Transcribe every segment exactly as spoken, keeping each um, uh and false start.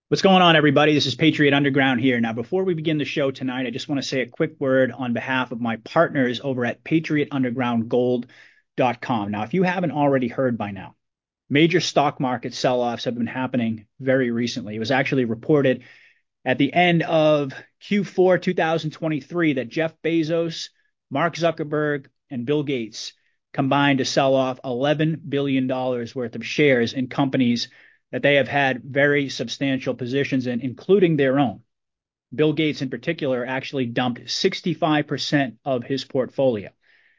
What's going on, everybody? This is Patriot Underground here. Now, before we begin the show tonight, I just want to say a quick word on behalf of my partners over at patriot underground gold dot com. Now, if you haven't already heard by now, major stock market sell-offs have been happening very recently. It was actually reported at the end of Q four two thousand twenty-three that Jeff Bezos, Mark Zuckerberg, and Bill Gates combined to sell off eleven billion dollars worth of shares in companies that they have had very substantial positions in, including their own. Bill Gates, in particular, actually dumped sixty-five percent of his portfolio.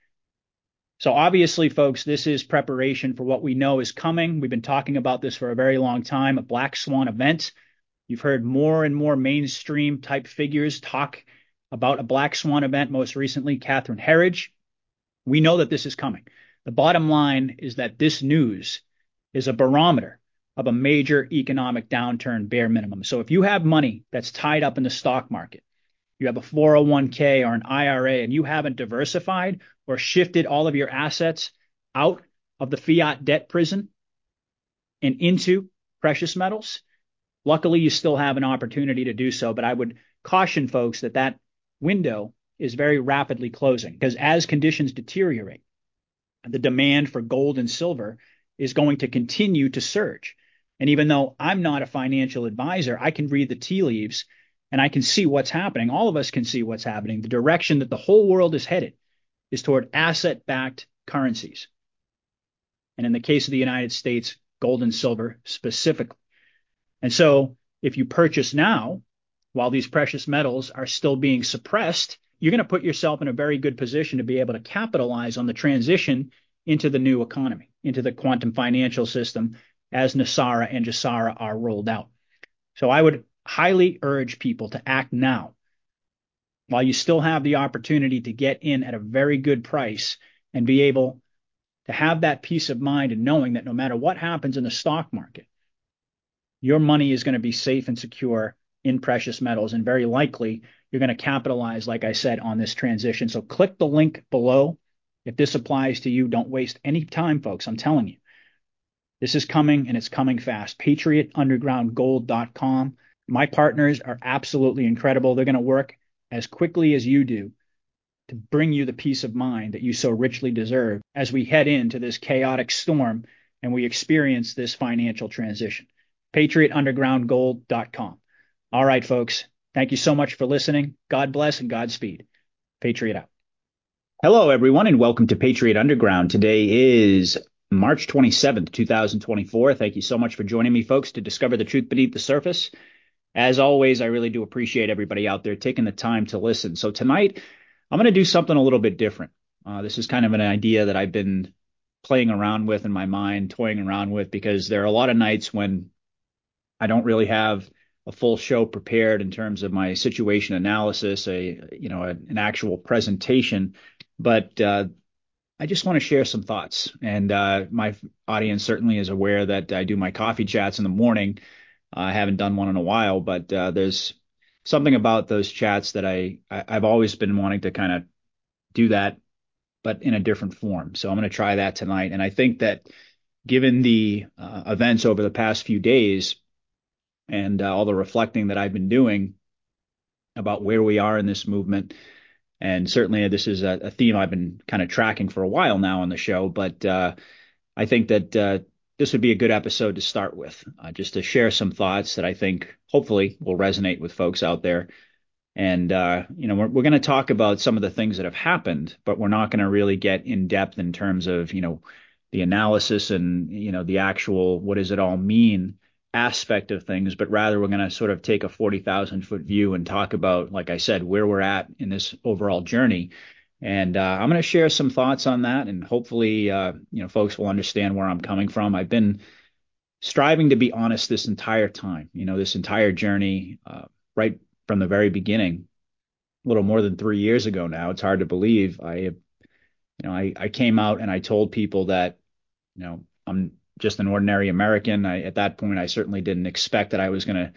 So obviously, folks, this is preparation for what we know is coming. We've been talking about this for a very long time, a black swan event. You've heard more and more mainstream type figures talk about a black swan event, most recently, Catherine Herridge. We know that this is coming. The bottom line is that this news is a barometer of a major economic downturn, bare minimum. So if you have money that's tied up in the stock market, you have a four oh one k or an I R A, and you haven't diversified or shifted all of your assets out of the fiat debt prison and into precious metals, luckily you still have an opportunity to do so. But I would caution folks that that window is very rapidly closing, because as conditions deteriorate, the demand for gold and silver is going to continue to surge. And even though I'm not a financial advisor, I can read the tea leaves and I can see what's happening. All of us can see what's happening. The direction that the whole world is headed is toward asset-backed currencies. And in the case of the United States, gold and silver specifically. And so if you purchase now, while these precious metals are still being suppressed, you're going to put yourself in a very good position to be able to capitalize on the transition into the new economy, into the quantum financial system, as NESARA and GESARA are rolled out. So I would highly urge people to act now while you still have the opportunity to get in at a very good price and be able to have that peace of mind and knowing that no matter what happens in the stock market, your money is going to be safe and secure in precious metals, and very likely you're going to capitalize, like I said, on this transition. So click the link below. If this applies to you, don't waste any time, folks. I'm telling you. This is coming, and it's coming fast. patriot underground gold dot com. My partners are absolutely incredible. They're going to work as quickly as you do to bring you the peace of mind that you so richly deserve as we head into this chaotic storm and we experience this financial transition. patriot underground gold dot com. All right, folks. Thank you so much for listening. God bless and Godspeed. Patriot out. Hello, everyone, and welcome to Patriot Underground. Today is March twenty-seventh, two thousand twenty-four. Thank you so much for joining me, folks, to discover the truth beneath the surface. As always, I really do appreciate everybody out there taking the time to listen. So tonight, I'm going to do something a little bit different. Uh, this is kind of an idea that I've been playing around with in my mind, toying around with, because there are a lot of nights when I don't really have a full show prepared in terms of my situation analysis, a you know, a, an actual presentation, but uh, I just want to share some thoughts. And uh, my audience certainly is aware that I do my coffee chats in the morning. Uh, I haven't done one in a while, but uh, there's something about those chats that I, I I've always been wanting to kind of do that, but in a different form. So I'm going to try that tonight. And I think that given the uh, events over the past few days and uh, all the reflecting that I've been doing about where we are in this movement, and certainly this is a, a theme I've been kind of tracking for a while now on the show, but uh, I think that uh, this would be a good episode to start with, uh, just to share some thoughts that I think hopefully will resonate with folks out there. And, uh, you know, we're, we're going to talk about some of the things that have happened, but we're not going to really get in depth in terms of, you know, the analysis and, you know, the actual what does it all mean aspect of things, but rather we're going to sort of take a forty thousand foot view and talk about, like I said, where we're at in this overall journey. And uh, I'm going to share some thoughts on that, and hopefully, uh, you know, folks will understand where I'm coming from. I've been striving to be honest this entire time, you know, this entire journey, uh, right from the very beginning, a little more than three years ago now. It's hard to believe. I, you know, I, I came out and I told people that, you know, I'm just an ordinary American. I, at that point, I certainly didn't expect that I was going to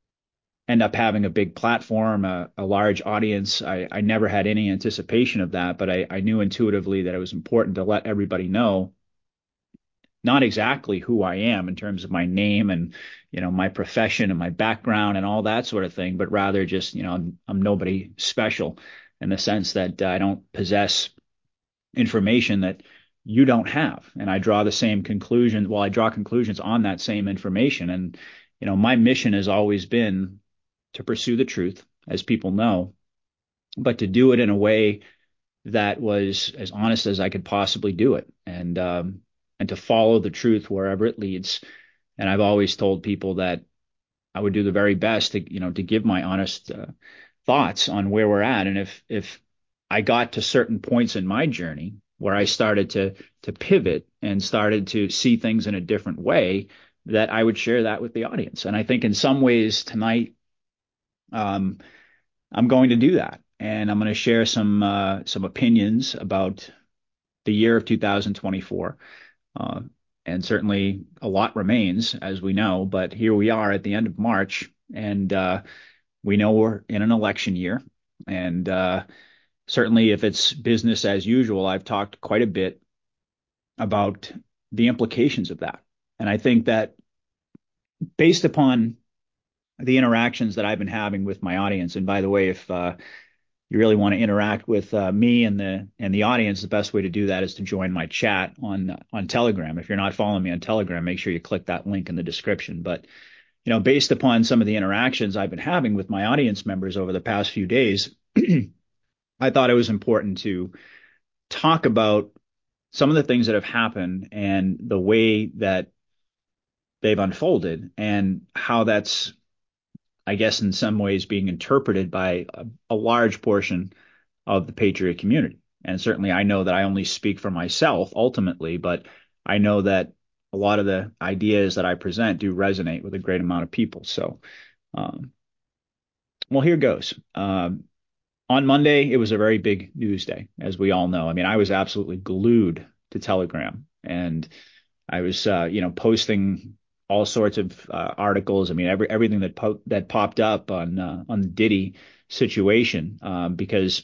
end up having a big platform, a, a large audience. I, I never had any anticipation of that, but I, I knew intuitively that it was important to let everybody know not exactly who I am in terms of my name and, you know, my profession and my background and all that sort of thing, but rather just, you know, I'm, I'm nobody special in the sense that uh, I don't possess information that you don't have. And I draw the same conclusion. Well, I draw conclusions on that same information. And, you know, my mission has always been to pursue the truth, as people know, but to do it in a way that was as honest as I could possibly do it, and um, and to follow the truth wherever it leads. And I've always told people that I would do the very best to, you know, to give my honest uh, thoughts on where we're at. And if if I got to certain points in my journey where I started to to pivot and started to see things in a different way, that I would share that with the audience. And I think in some ways tonight, um, I'm going to do that, and I'm going to share some uh, some opinions about the year of two thousand twenty-four. Uh, and certainly a lot remains, as we know, but here we are at the end of March, and uh, we know we're in an election year. And uh, certainly, if it's business as usual, I've talked quite a bit about the implications of that. And I think that based upon the interactions that I've been having with my audience, and by the way, if uh, you really want to interact with uh, me and the and the audience, the best way to do that is to join my chat on on Telegram. If you're not following me on Telegram, make sure you click that link in the description. But you know, based upon some of the interactions I've been having with my audience members over the past few days, I thought it was important to talk about some of the things that have happened and the way that they've unfolded and how that's, I guess, in some ways being interpreted by a, a large portion of the Patriot community. And certainly I know that I only speak for myself ultimately, but I know that a lot of the ideas that I present do resonate with a great amount of people. So, um, well, here goes. Um, on Monday, it was a very big news day, as we all know. I mean, I was absolutely glued to Telegram, and I was, uh, you know, posting all sorts of uh, articles. I mean, every everything that po- that popped up on uh, on the Diddy situation, um, because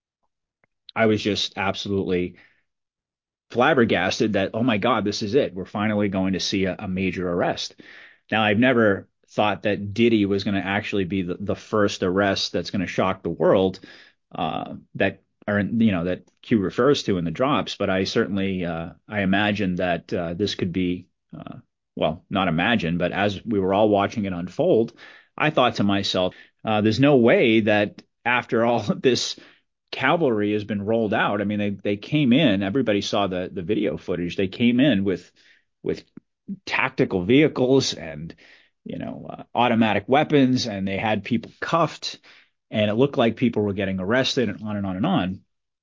I was just absolutely flabbergasted that, oh my God, this is it. We're finally going to see a, a major arrest. Now, I've never thought that Diddy was going to actually be the, the first arrest that's going to shock the world, uh, that or you know that Q refers to in the drops. But I certainly uh, I imagine that uh, this could be, uh, well, not imagine, but as we were all watching it unfold, I thought to myself, uh, there's no way that after all of this cavalry has been rolled out. I mean, they they came in. Everybody saw the the video footage. They came in with with tactical vehicles and, you know, uh, automatic weapons, and they had people cuffed, and it looked like people were getting arrested, and on and on and on.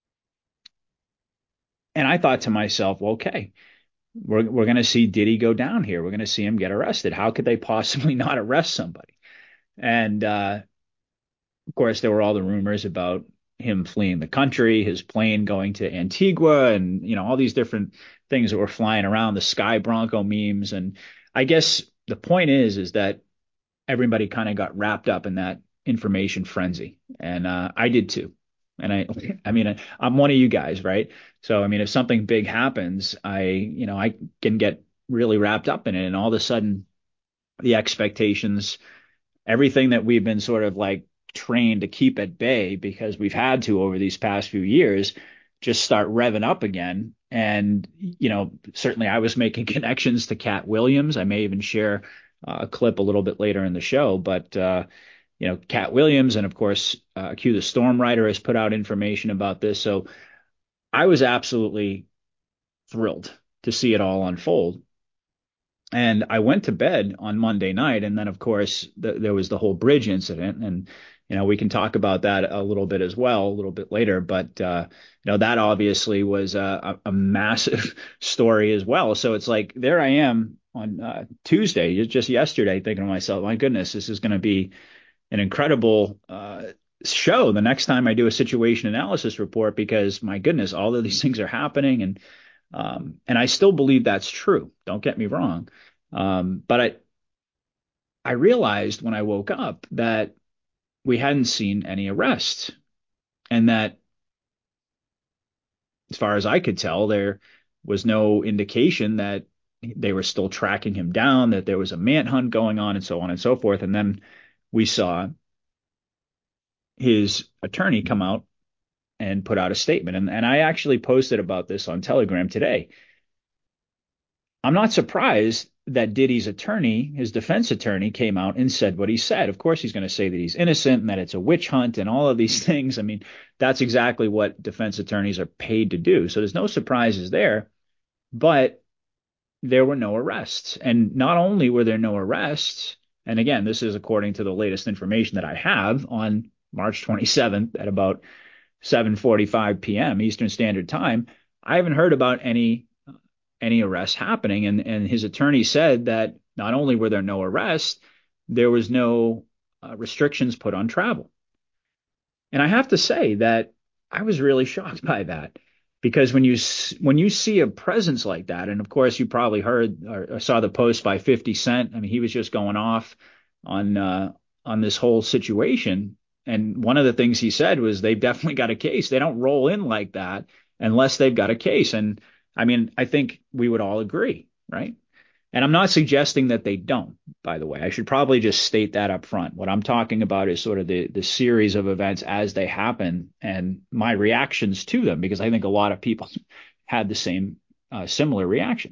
And I thought to myself, well, okay, we're we're going to see Diddy go down here. We're going to see him get arrested. How could they possibly not arrest somebody? And uh, of course, there were all the rumors about him fleeing the country, his plane going to Antigua, and you know all these different things that were flying around, the Sky Bronco memes. And I guess the point is, is that everybody kind of got wrapped up in that information frenzy, and uh, I did too. And I, I mean, I, I'm one of you guys, right? So I mean, if something big happens, I, you know, I can get really wrapped up in it, and all of a sudden, the expectations, everything that we've been sort of like trained to keep at bay because we've had to over these past few years, just start revving up again. And, you know, certainly I was making connections to Cat Williams. I may even share uh, a clip a little bit later in the show, but, uh, you know, Cat Williams and of course, uh, Q the Storm Rider has put out information about this. So I was absolutely thrilled to see it all unfold. And I went to bed on Monday night, and then of course the, there was the whole bridge incident, and you know we can talk about that a little bit as well, a little bit later. But uh, you know that obviously was a, a, a massive story as well. So it's like there I am on uh, Tuesday, just yesterday, thinking to myself, my goodness, this is going to be an incredible uh, show the next time I do a situation analysis report, because my goodness, all of these things are happening, and um, and I still believe that's true. Don't get me wrong. Um, but I, I realized when I woke up that we hadn't seen any arrests, and that, as far as I could tell, there was no indication that they were still tracking him down, that there was a manhunt going on, and so on and so forth. And then we saw his attorney come out and put out a statement. And, and I actually posted about this on Telegram today. I'm not surprised that Diddy's attorney, his defense attorney, came out and said what he said. Of course, he's going to say that he's innocent and that it's a witch hunt and all of these things. I mean, that's exactly what defense attorneys are paid to do. So there's no surprises there. But there were no arrests. And not only were there no arrests, and again, this is according to the latest information that I have on March twenty-seventh at about seven forty-five p.m. Eastern Standard Time, I haven't heard about any any arrests happening. And, and his attorney said that not only were there no arrests, there was no uh, restrictions put on travel. And I have to say that I was really shocked by that, because when you when you see a presence like that, and of course you probably heard or, or saw the post by fifty Cent. I mean, he was just going off on uh, on this whole situation. And one of the things he said was they've definitely got a case. They don't roll in like that unless they've got a case. And I mean, I think we would all agree, right? And I'm not suggesting that they don't, by the way. I should probably just state that up front. What I'm talking about is sort of the, the series of events as they happen and my reactions to them, because I think a lot of people had the same uh, similar reaction.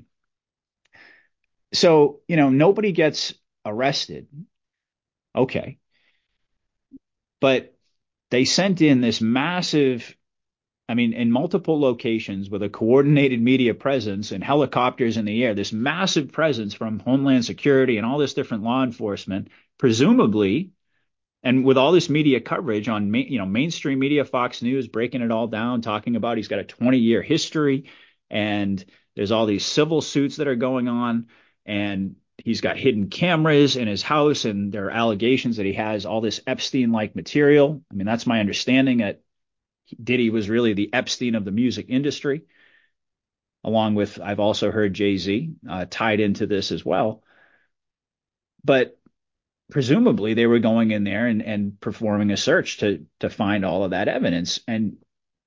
So, you know, nobody gets arrested. Okay. But they sent in this massive, I mean, in multiple locations with a coordinated media presence and helicopters in the air, this massive presence from Homeland Security and all this different law enforcement, presumably, and with all this media coverage on, you know, mainstream media, Fox News, breaking it all down, talking about he's got a twenty year history and there's all these civil suits that are going on and he's got hidden cameras in his house and there are allegations that he has all this Epstein-like material. I mean, that's my understanding, that Diddy was really the Epstein of the music industry, along with, I've also heard Jay-Z uh, tied into this as well. But presumably they were going in there and, and performing a search to, to find all of that evidence. And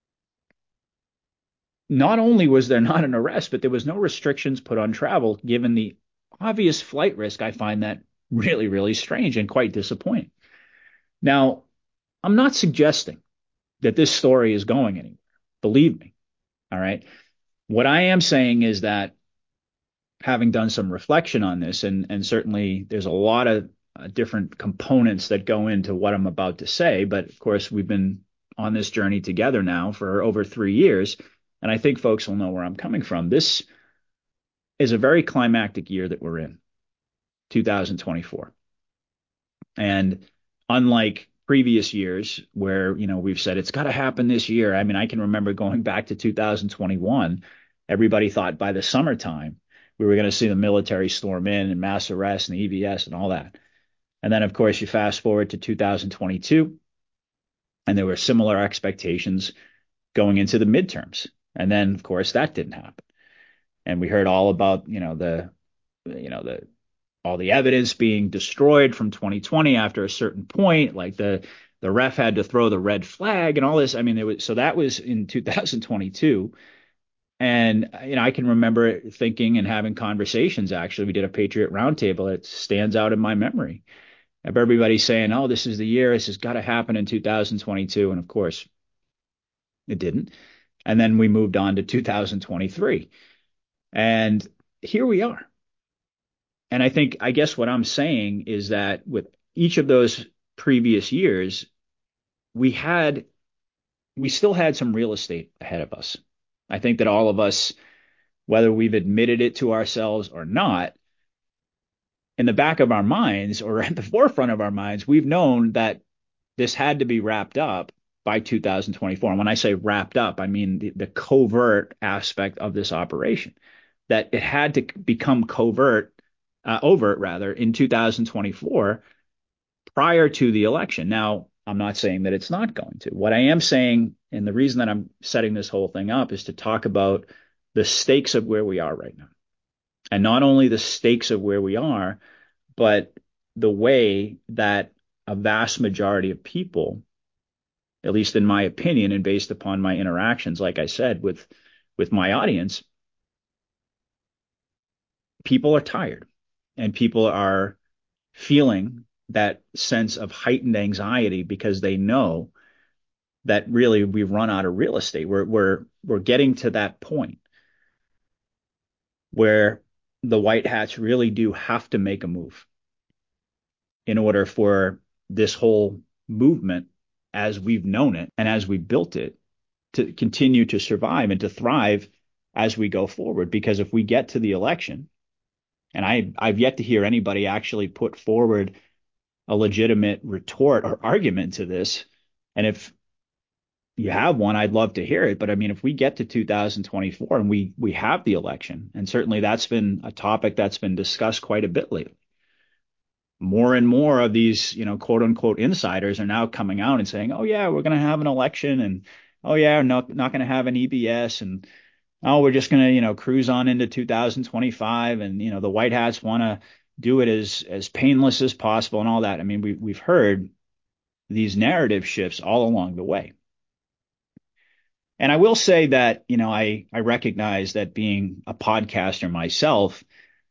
not only was there not an arrest, but there was no restrictions put on travel, given the obvious flight risk. I find that really, really strange and quite disappointing. Now, I'm not suggesting that this story is going anywhere. Believe me. All right. What I am saying is that, having done some reflection on this, and, and certainly there's a lot of uh, different components that go into what I'm about to say, but of course we've been on this journey together now for over three years, and I think folks will know where I'm coming from. This is a very climactic year that we're in, two thousand twenty-four. And unlike previous years where, you know, we've said it's got to happen this year. I mean, I can remember going back to two thousand twenty-one, everybody thought by the summertime we were going to see the military storm in and mass arrest and the E V S and all that. And then, of course, you fast forward to two thousand twenty-two, and there were similar expectations going into the midterms. And then, of course, that didn't happen. And we heard all about, you know, the, you know, the, all the evidence being destroyed from twenty twenty after a certain point, like the, the ref had to throw the red flag and all this. I mean, it was, so that was in two thousand twenty-two. And, you know, I can remember thinking and having conversations. Actually, we did a Patriot Roundtable. It stands out in my memory of everybody saying, oh, this is the year. This has got to happen in two thousand twenty-two. And of course, it didn't. And then we moved on to two thousand twenty-three. And here we are. And I think, I guess what I'm saying is that with each of those previous years, we had, we still had some real estate ahead of us. I think that all of us, whether we've admitted it to ourselves or not, in the back of our minds or at the forefront of our minds, we've known that this had to be wrapped up by two thousand twenty-four. And when I say wrapped up, I mean the, the covert aspect of this operation, that it had to become covert, uh, overt rather, in two thousand twenty-four prior to the election. Now, I'm not saying that it's not going to. What I am saying, and the reason that I'm setting this whole thing up, is to talk about the stakes of where we are right now. And not only the stakes of where we are, but the way that a vast majority of people, at least in my opinion, and based upon my interactions, like I said, with, with my audience, people are tired and people are feeling that sense of heightened anxiety because they know that really we've run out of real estate. We're we're we're getting to that point where the white hats really do have to make a move in order for this whole movement, as we've known it and as we built it, to continue to survive and to thrive as we go forward. Because if we get to the election, and I, I've yet to hear anybody actually put forward a legitimate retort or argument to this. And if you have one, I'd love to hear it. But I mean, if we get to two thousand twenty-four and we we have the election, and certainly that's been a topic that's been discussed quite a bit lately. More and more of these, you know, quote unquote insiders are now coming out and saying, "Oh yeah, we're going to have an election," and "Oh yeah, we're not not going to have an E B S," and "Oh, we're just going to, you know, cruise on into two thousand twenty-five," and you know, the White Hats want to do it as as painless as possible and all that. I mean, we we've heard these narrative shifts all along the way. And I will say that, you know, I I recognize that being a podcaster myself,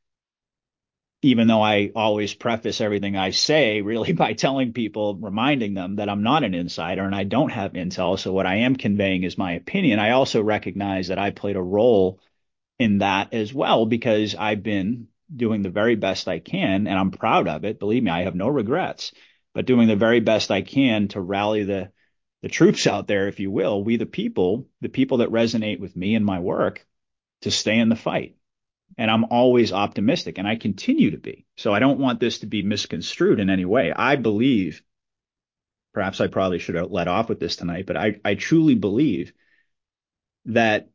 even though I always preface everything I say really by telling people, reminding them that I'm not an insider and I don't have intel. So what I am conveying is my opinion. I also recognize that I played a role in that as well, because I've been doing the very best I can, and I'm proud of it. Believe me, I have no regrets, but doing the very best I can to rally the the troops out there, if you will, we the people, the people that resonate with me and my work, to stay in the fight. And I'm always optimistic, and I continue to be. So I don't want this to be misconstrued in any way. I believe, perhaps I probably should have let off with this tonight, but I, I truly believe that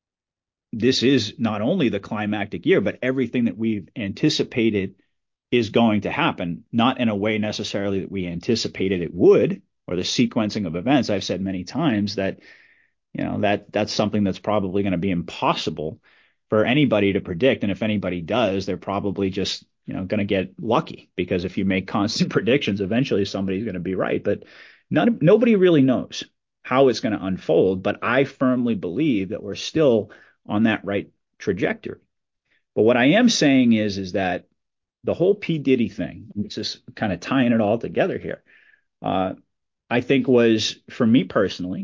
this is not only the climactic year, but everything that we've anticipated is going to happen, not in a way necessarily that we anticipated it would, or the sequencing of events. I've said many times that, you know, that that's something that's probably going to be impossible for anybody to predict. And if anybody does, they're probably just, you know, going to get lucky, because if you make constant predictions, eventually somebody's going to be right. But none, nobody really knows how it's going to unfold. But I firmly believe that we're still on that right trajectory. But what I am saying is, is that the whole P. Diddy thing, it's just kind of tying it all together here, uh, I think was, for me personally,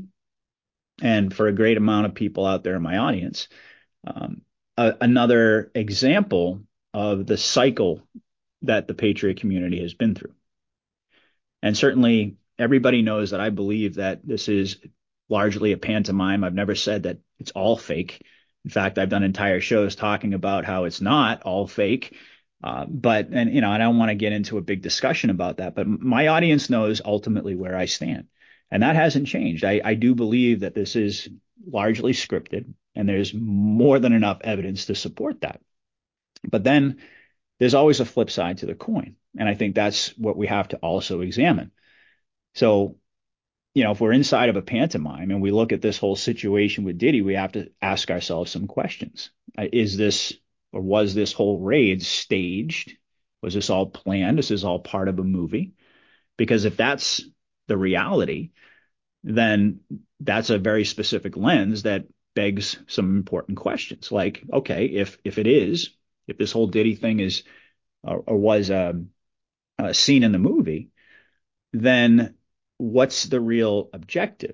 and for a great amount of people out there in my audience, um, a, another example of the cycle that the Patriot community has been through. And certainly everybody knows that I believe that this is largely a pantomime. I've never said that it's all fake. In fact, I've done entire shows talking about how it's not all fake. Uh, but, and, you know, I don't want to get into a big discussion about that, but my audience knows ultimately where I stand. And that hasn't changed. I, I do believe that this is largely scripted, and there's more than enough evidence to support that. But then there's always a flip side to the coin. And I think that's what we have to also examine. So, you know, if we're inside of a pantomime and we look at this whole situation with Diddy, we have to ask ourselves some questions. Uh, is this, or was this whole raid staged? Was this all planned? This is all part of a movie? Because if that's the reality, then that's a very specific lens that begs some important questions. Like, okay, if if it is, if this whole Diddy thing is or, or was um, a scene in the movie, then what's the real objective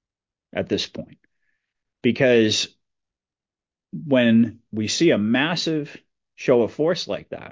at this point? Because when we see a massive show of force like that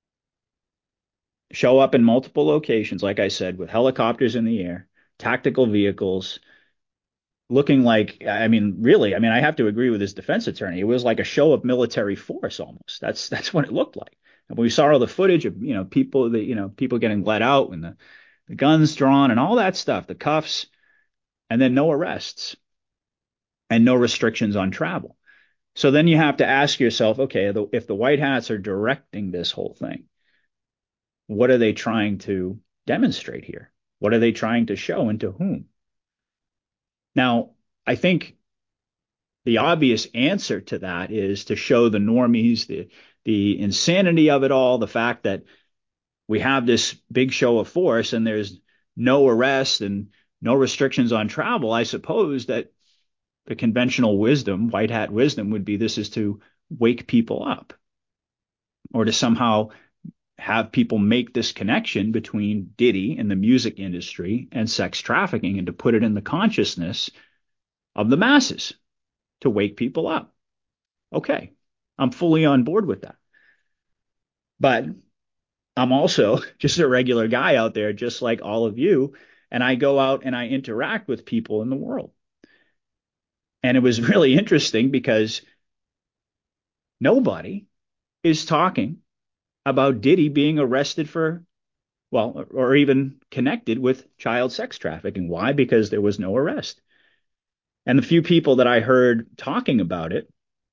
show up in multiple locations, like I said, with helicopters in the air, tactical vehicles, looking like, I mean, really, I mean, I have to agree with his defense attorney. It was like a show of military force almost. That's that's what it looked like. And when we saw all the footage of, you know, people that, you know, people getting let out and the, the guns drawn and all that stuff, the cuffs, and then no arrests and no restrictions on travel. So then you have to ask yourself, okay, if the White Hats are directing this whole thing, what are they trying to demonstrate here? What are they trying to show, and to whom? Now, I think the obvious answer to that is to show the normies the the insanity of it all, the fact that we have this big show of force and there's no arrests and no restrictions on travel. I suppose that the conventional wisdom, white hat wisdom, would be this is to wake people up. or to somehow have people make this connection between Diddy and the music industry and sex trafficking, and to put it in the consciousness of the masses to wake people up. Okay, I'm fully on board with that. But I'm also just a regular guy out there, just like all of you. And I go out and I interact with people in the world. And it was really interesting because nobody is talking about Diddy being arrested for, well, or even connected with child sex trafficking. Why? Because there was no arrest. And the few people that I heard talking about it,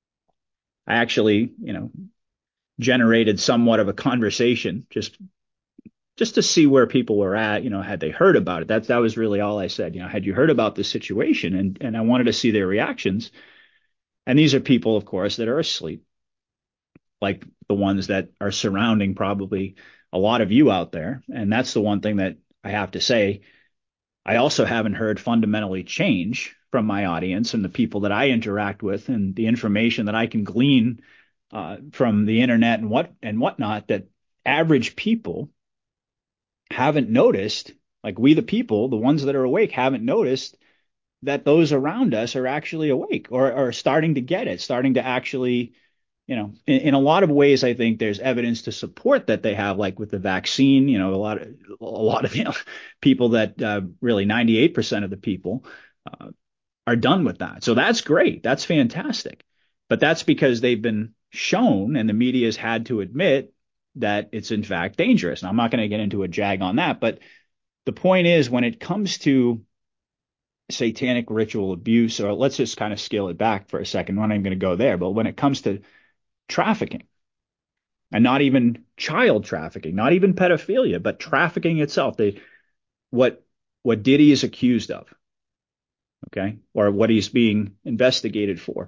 I actually, you know, generated somewhat of a conversation just just to see where people were at, you know, had they heard about it. That that was really all I said. You know, had you heard about this situation? And and I wanted to see their reactions. And these are people, of course, that are asleep, like the ones that are surrounding probably a lot of you out there. And that's the one thing that I have to say. I also haven't heard fundamentally change from my audience and the people that I interact with and the information that I can glean uh, from the internet and what and whatnot, that average people haven't noticed, like we the people, the ones that are awake, haven't noticed that those around us are actually awake or are starting to get it, starting to actually, you know, in, in a lot of ways, I think there's evidence to support that they have, like with the vaccine, you know, a lot of a lot of you know people that uh, really ninety-eight percent of the people uh, are done with that. So that's great. That's fantastic. But that's because they've been shown and the media has had to admit that it's in fact dangerous. And I'm not going to get into a jag on that, but the point is, when it comes to satanic ritual abuse, or let's just kind of scale it back for a second, I'm not even going to go there, but when it comes to trafficking, and not even child trafficking, not even pedophilia, but trafficking itself, they what what Diddy is accused of, okay, or what he's being investigated for.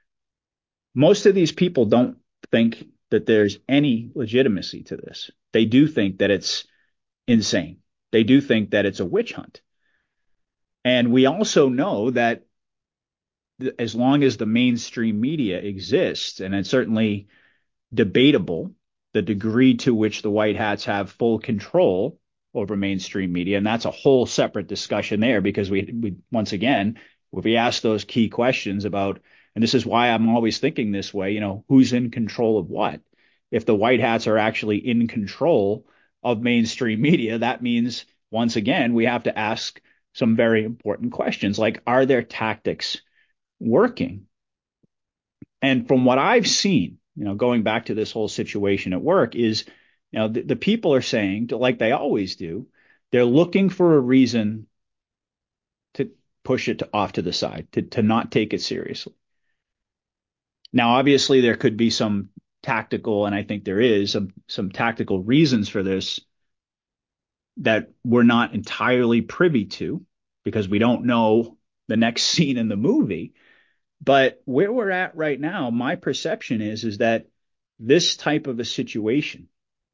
Most of these people don't think that there's any legitimacy to this. They do think that it's insane. They do think that it's a witch hunt. And we also know that as long as the mainstream media exists, and it's certainly debatable the degree to which the white hats have full control over mainstream media, and that's a whole separate discussion there, because we, we once again, if we ask those key questions about, and this is why I'm always thinking this way, you know, who's in control of what? If the white hats are actually in control of mainstream media, that means once again we have to ask some very important questions, like, are their tactics working? And from what I've seen, you know, going back to this whole situation at work, is, you know, the, the people are saying, like they always do, they're looking for a reason to push it to, off to the side, to, to not take it seriously. Now, obviously, there could be some tactical, and I think there is some some tactical reasons for this that we're not entirely privy to, because we don't know the next scene in the movie. But where we're at right now, my perception is is that this type of a situation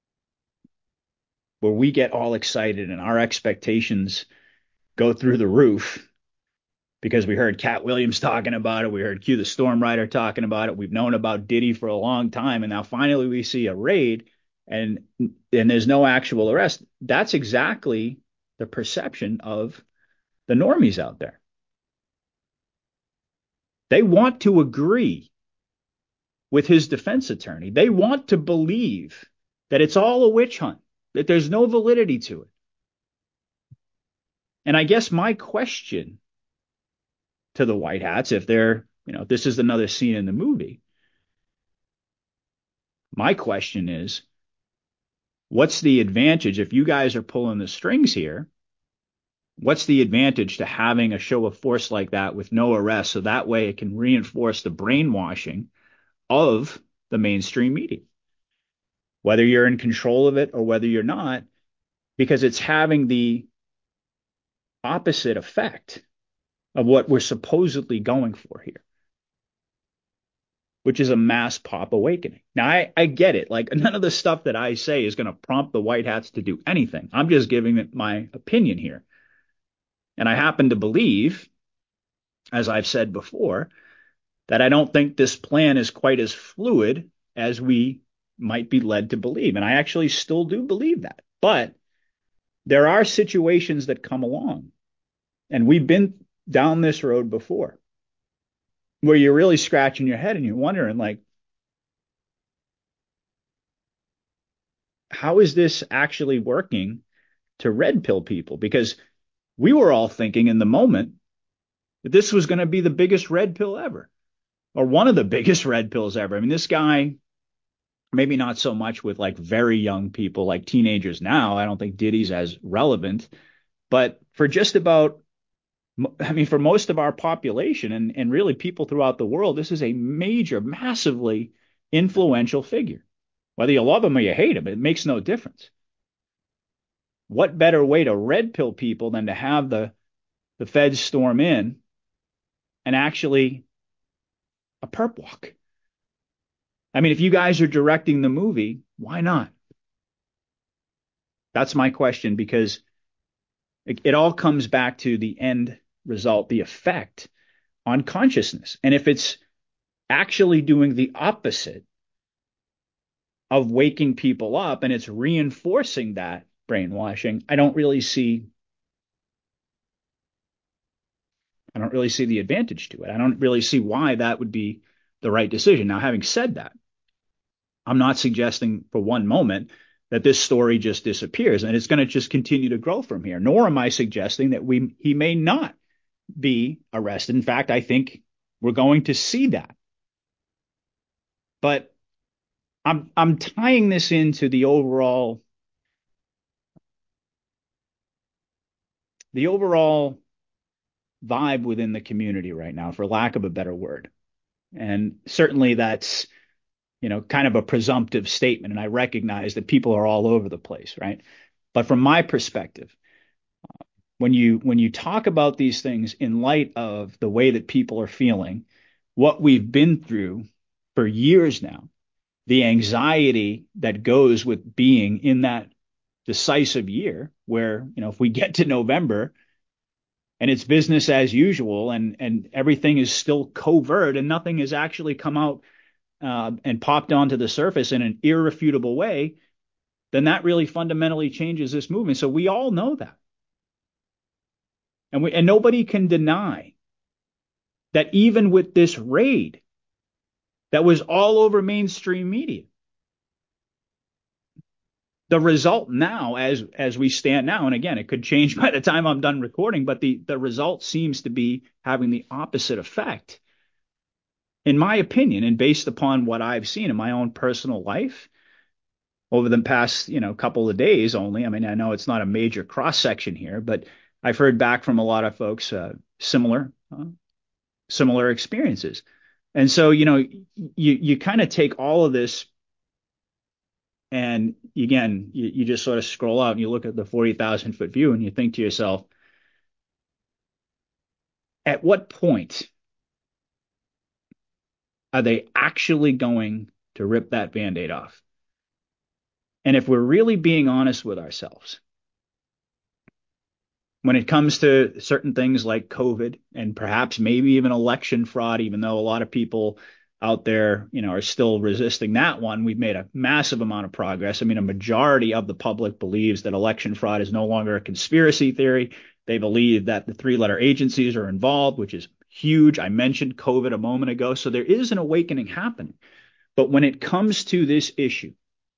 where we get all excited and our expectations go through the roof because we heard Cat Williams talking about it, we heard Q the Storm Rider talking about it, we've known about Diddy for a long time, and now finally we see a raid and and there's no actual arrest. That's exactly the perception of the normies out there. They want to agree with his defense attorney. They want to believe that it's all a witch hunt, that there's no validity to it. And I guess my question to the White Hats, if they're, you know, this is another scene in the movie, my question is, what's the advantage if you guys are pulling the strings here? What's the advantage to having a show of force like that with no arrest, so that way it can reinforce the brainwashing of the mainstream media, whether you're in control of it or whether you're not, because it's having the opposite effect of what we're supposedly going for here, which is a mass pop awakening. Now, I, I get it. Like, none of the stuff that I say is going to prompt the White Hats to do anything. I'm just giving it my opinion here. And I happen to believe, as I've said before, that I don't think this plan is quite as fluid as we might be led to believe. And I actually still do believe that. But there are situations that come along, and we've been down this road before, where you're really scratching your head and you're wondering, like, how is this actually working to red pill people? Because we were all thinking in the moment that this was going to be the biggest red pill ever, or one of the biggest red pills ever. I mean, this guy, maybe not so much with like very young people, like teenagers now. I don't think Diddy's as relevant, but for just about, I mean, for most of our population and, and really people throughout the world, this is a major, massively influential figure. Whether you love him or you hate him, it makes no difference. What better way to red pill people than to have the, the feds storm in and actually a perp walk? I mean, if you guys are directing the movie, why not? That's my question, because it, it all comes back to the end result, the effect on consciousness. And if it's actually doing the opposite of waking people up and it's reinforcing that brainwashing, I don't really see I don't really see the advantage to it. I don't really see why that would be the right decision. Now, having said that, I'm not suggesting for one moment that this story just disappears and it's going to just continue to grow from here. Nor am I suggesting that we he may not be arrested. In fact, I think we're going to see that. But I'm I'm tying this into the overall the overall vibe within the community right now, for lack of a better word. And certainly that's, you know, kind of a presumptive statement. And I recognize that people are all over the place, right? But from my perspective, when you when you talk about these things in light of the way that people are feeling, what we've been through for years now, the anxiety that goes with being in that decisive year where, you know, if we get to November and it's business as usual and and everything is still covert and nothing has actually come out uh, and popped onto the surface in an irrefutable way, then that really fundamentally changes this movement. So we all know that. And we and nobody can deny that even with this raid that was all over mainstream media, the result now, as as we stand now, and again, it could change by the time I'm done recording, but the the result seems to be having the opposite effect, in my opinion, and based upon what I've seen in my own personal life over the past, you know, couple of days only. I mean, I know it's not a major cross section here, but I've heard back from a lot of folks uh, similar uh, similar experiences, and so you know, you you kind of take all of this. And again, you, you just sort of scroll out and you look at the forty thousand foot view and you think to yourself, at what point are they actually going to rip that band-aid off? And if we're really being honest with ourselves, when it comes to certain things like COVID and perhaps maybe even election fraud, even though a lot of people out there, you know, are still resisting that one, we've made a massive amount of progress. I mean, a majority of the public believes that election fraud is no longer a conspiracy theory. They believe that the three-letter agencies are involved, which is huge. I mentioned COVID a moment ago. So there is an awakening happening. But when it comes to this issue,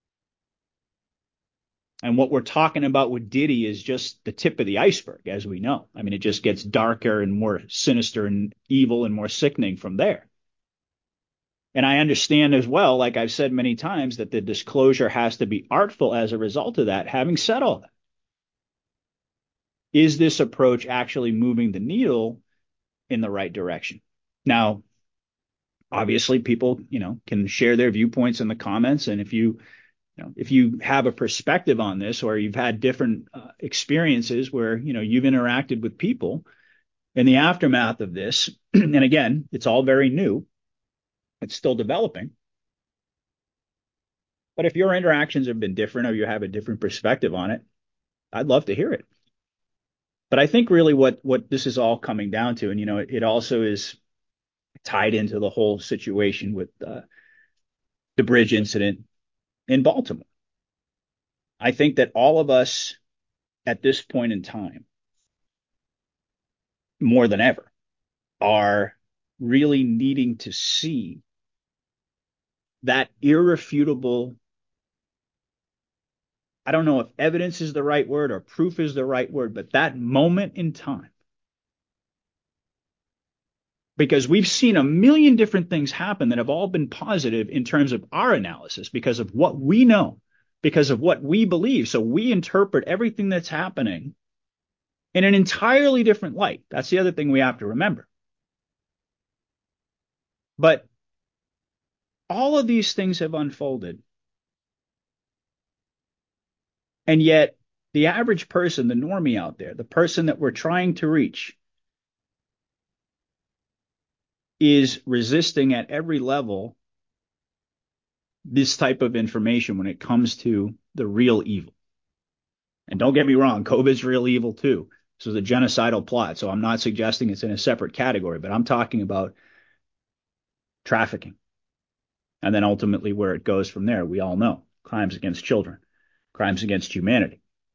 and what we're talking about with Diddy is just the tip of the iceberg, as we know. I mean, it just gets darker and more sinister and evil and more sickening from there. And I understand as well, like I've said many times, that the disclosure has to be artful as a result of that. Having said all that, is this approach actually moving the needle in the right direction? Now, obviously, people, you know, can share their viewpoints in the comments. And if you You know, if you have a perspective on this, or you've had different uh, experiences where, you know, you've interacted with people in the aftermath of this, and again, it's all very new, it's still developing. But if your interactions have been different or you have a different perspective on it, I'd love to hear it. But I think really what what this is all coming down to, and you know, it, it also is tied into the whole situation with uh, the bridge incident in Baltimore. I think that all of us at this point in time, more than ever, are really needing to see that irrefutable, I don't know if evidence is the right word or proof is the right word, but that moment in time. Because we've seen a million different things happen that have all been positive in terms of our analysis, because of what we know, because of what we believe. So we interpret everything that's happening in an entirely different light. That's the other thing we have to remember. But all of these things have unfolded. And yet the average person, the normie out there, the person that we're trying to reach, is resisting at every level this type of information when it comes to the real evil. And don't get me wrong, COVID's real evil too. This is a genocidal plot. So I'm not suggesting it's in a separate category, but I'm talking about trafficking. And then ultimately where it goes from there, we all know: crimes against children, crimes against humanity.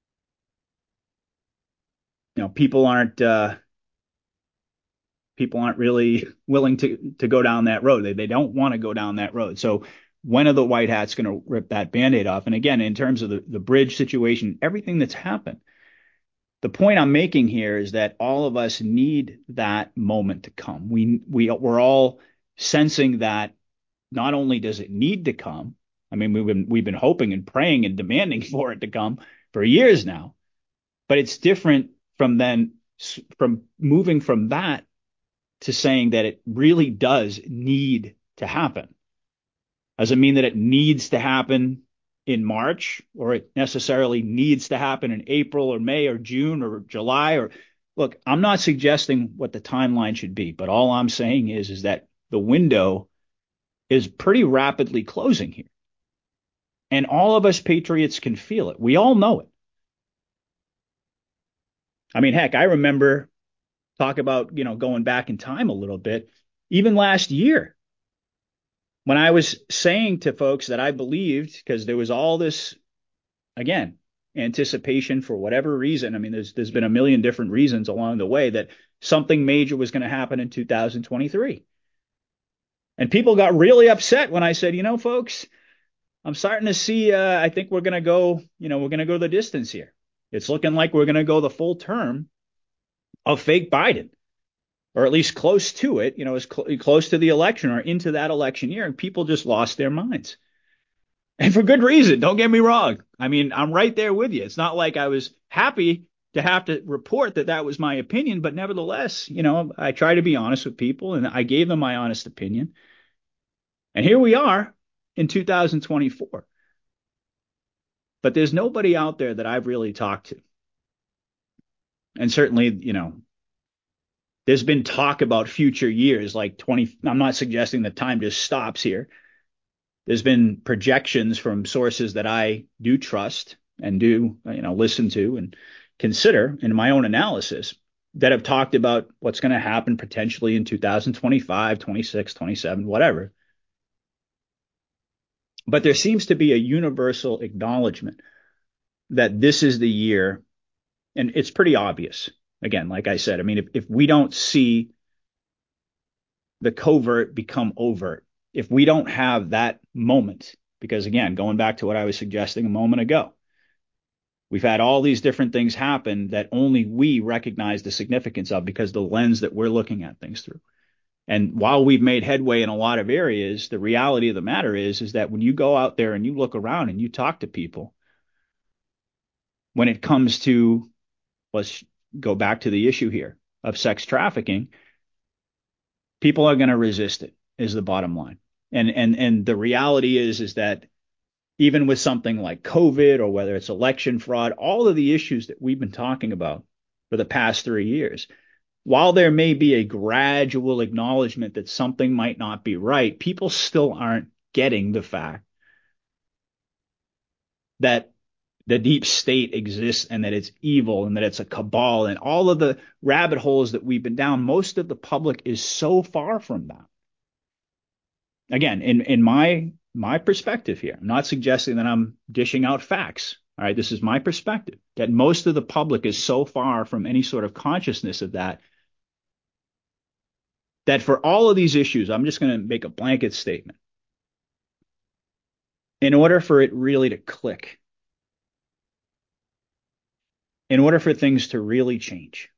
You know, people aren't uh, people aren't really willing to to go down that road. They they don't want to go down that road. So when are the white hats going to rip that Band-Aid off? And again, in terms of the, the bridge situation, everything that's happened, the point I'm making here is that all of us need that moment to come. We we we're all sensing that not only does it need to come, I mean, we've been we've been hoping and praying and demanding for it to come for years now, but it's different from then from moving from that to saying that it really does need to happen. Doesn't mean that it needs to happen in March, or it necessarily needs to happen in April or May or June or July. Or look, I'm not suggesting what the timeline should be, but all I'm saying is, is that the window is pretty rapidly closing here. And all of us patriots can feel it. We all know it. I mean, heck, I remember talk about, you know, going back in time a little bit, even last year, when I was saying to folks that I believed, because there was all this, again, anticipation for whatever reason. I mean, there's there's been a million different reasons along the way that something major was going to happen in two thousand twenty-three. And people got really upset when I said, you know, folks, I'm starting to see, uh, I think we're going to go, you know, we're going to go the distance here. It's looking like we're going to go the full term of fake Biden, or at least close to it, you know, as cl- close to the election or into that election year. And people just lost their minds. And for good reason. Don't get me wrong. I mean, I'm right there with you. It's not like I was happy to have to report that that was my opinion, but nevertheless, you know, I try to be honest with people, and I gave them my honest opinion. And here we are in two thousand twenty-four. But there's nobody out there that I've really talked to. And certainly, you know, there's been talk about future years, like twenty. I'm not suggesting that time just stops here. There's been projections from sources that I do trust and do, you know, listen to and consider in my own analysis, that have talked about what's going to happen potentially in two thousand twenty-five, twenty-six, twenty-seven, whatever. But there seems to be a universal acknowledgement that this is the year, and it's pretty obvious. Again, like I said, I mean, if, if we don't see the covert become overt, if we don't have that moment, because again, going back to what I was suggesting a moment ago, we've had all these different things happen that only we recognize the significance of because the lens that we're looking at things through. And while we've made headway in a lot of areas, the reality of the matter is, is that when you go out there and you look around and you talk to people, when it comes to, let's go back to the issue here of sex trafficking, people are going to resist it, is the bottom line. And and and the reality is is that even with something like COVID, or whether it's election fraud, all of the issues that we've been talking about for the past three years, while there may be a gradual acknowledgement that something might not be right, people still aren't getting the fact that the deep state exists and that it's evil and that it's a cabal and all of the rabbit holes that we've been down. Most of the public is so far from that. Again, in, in my my perspective here. I'm not suggesting that I'm dishing out facts. All right, this is my perspective, that most of the public is so far from any sort of consciousness of that, that for all of these issues, I'm just going to make a blanket statement. In order for it really to click, in order for things to really change,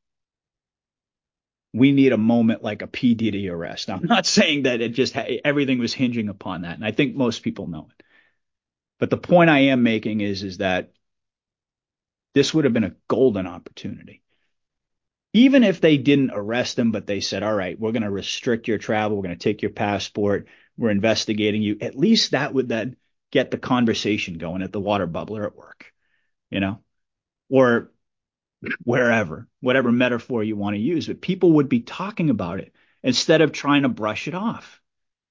we need a moment like a P. Diddy arrest. Now, I'm not saying that it just ha- everything was hinging upon that, and I think most people know it. But the point I am making is, is that this would have been a golden opportunity. Even if they didn't arrest him, but they said, all right, we're going to restrict your travel, we're going to take your passport, we're investigating you, at least that would then get the conversation going at the water bubbler at work, you know, or wherever, whatever metaphor you want to use. But people would be talking about it instead of trying to brush it off.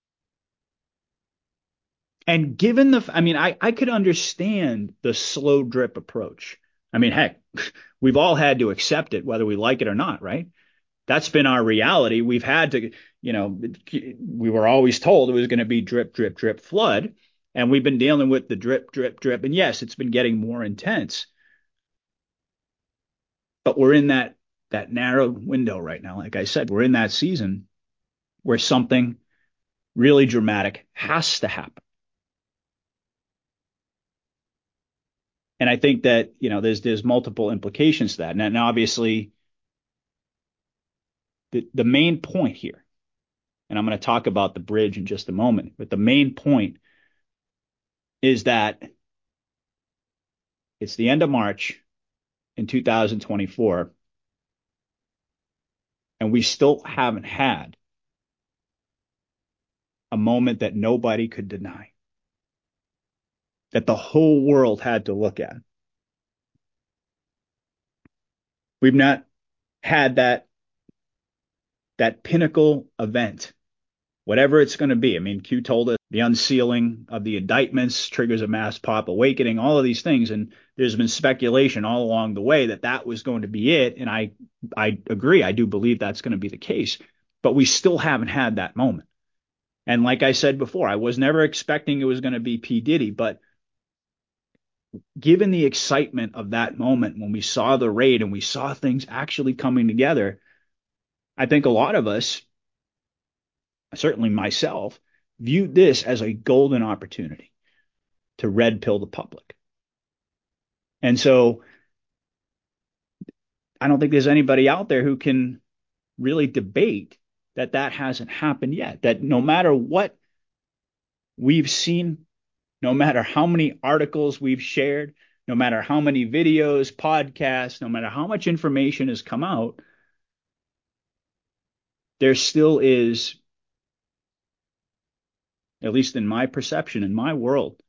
And given the, I mean, I, I could understand the slow drip approach. I mean, heck, we've all had to accept it, whether we like it or not, right? That's been our reality. We've had to, you know, we were always told it was going to be drip, drip, drip, flood. And we've been dealing with the drip, drip, drip. And yes, it's been getting more intense. But we're in that that narrow window right now. Like I said, we're in that season where something really dramatic has to happen. And I think that, you know, there's there's multiple implications to that. And, and obviously, the, the main point here, and I'm going to talk about the bridge in just a moment, but the main point is that it's the end of March in two thousand twenty-four, and we still haven't had a moment that nobody could deny, that the whole world had to look at. We've not had that that pinnacle event, whatever it's going to be. I mean, Q told us the unsealing of the indictments triggers a mass pop awakening, all of these things. And there's been speculation all along the way that that was going to be it. And I, I agree. I do believe that's going to be the case, but we still haven't had that moment. And like I said before, I was never expecting it was going to be P. Diddy, but given the excitement of that moment when we saw the raid and we saw things actually coming together, I think a lot of us, certainly myself, viewed this as a golden opportunity to red pill the public. And so I don't think there's anybody out there who can really debate that that hasn't happened yet, that no matter what we've seen, no matter how many articles we've shared, no matter how many videos, podcasts, no matter how much information has come out, there still is, at least in my perception, in my world,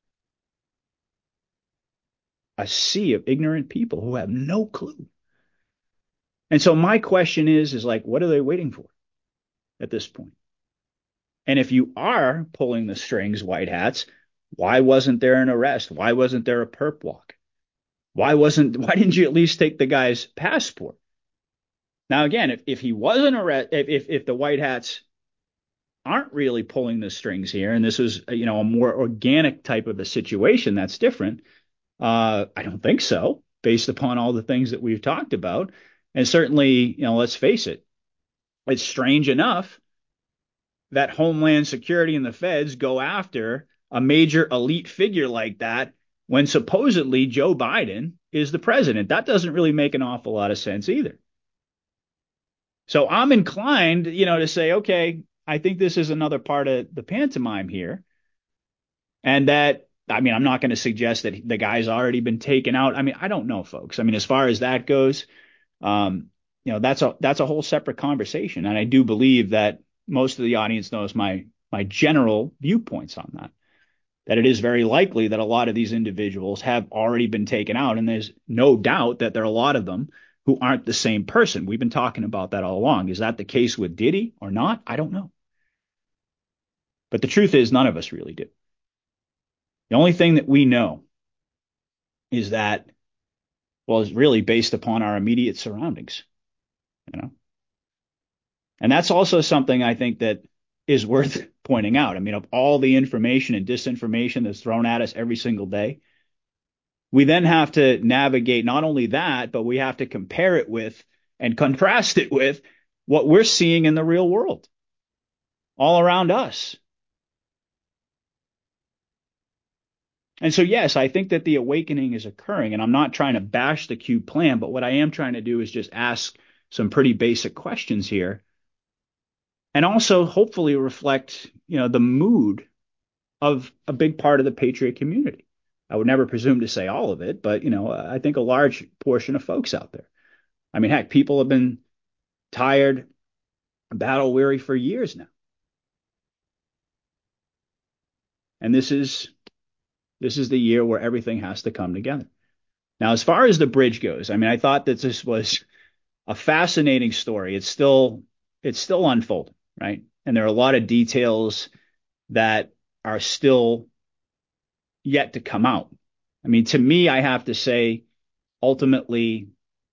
a sea of ignorant people who have no clue. And so my question is, is like, what are they waiting for at this point? And if you are pulling the strings, white hats, why wasn't there an arrest? Why wasn't there a perp walk? Why wasn't, why didn't you at least take the guy's passport? Now, again, if, if he wasn't arrested, if, if the white hats aren't really pulling the strings here, and this is, you know, a more organic type of a situation, that's different. Uh, I don't think so, based upon all the things that we've talked about. And certainly, you know, let's face it, it's strange enough that Homeland Security and the feds go after a major elite figure like that when supposedly Joe Biden is the president. That doesn't really make an awful lot of sense either. So I'm inclined, you know, to say, okay, I think this is another part of the pantomime here. And that, I mean, I'm not going to suggest that the guy's already been taken out. I mean, I don't know, folks. I mean, as far as that goes, um, you know, that's a that's a whole separate conversation. And I do believe that most of the audience knows my my general viewpoints on that, that it is very likely that a lot of these individuals have already been taken out. And there's no doubt that there are a lot of them who aren't the same person. We've been talking about that all along. Is that the case with Diddy or not? I don't know. But the truth is, none of us really do. The only thing that we know is that, well, is really based upon our immediate surroundings, you know? And that's also something I think that is worth pointing out. I mean, of all the information and disinformation that's thrown at us every single day, we then have to navigate not only that, but we have to compare it with and contrast it with what we're seeing in the real world all around us. And so, yes, I think that the awakening is occurring, and I'm not trying to bash the Q plan, but what I am trying to do is just ask some pretty basic questions here, and also hopefully reflect, you know, the mood of a big part of the Patriot community. I would never presume to say all of it, but, you know, I think a large portion of folks out there. I mean, heck, people have been tired, battle weary for years now. And this is this is the year where everything has to come together. Now, as far as the bridge goes, I mean, I thought that this was a fascinating story. It's still it's still unfolding, right? And there are a lot of details that are still yet to come out. I mean, to me, I have to say, ultimately,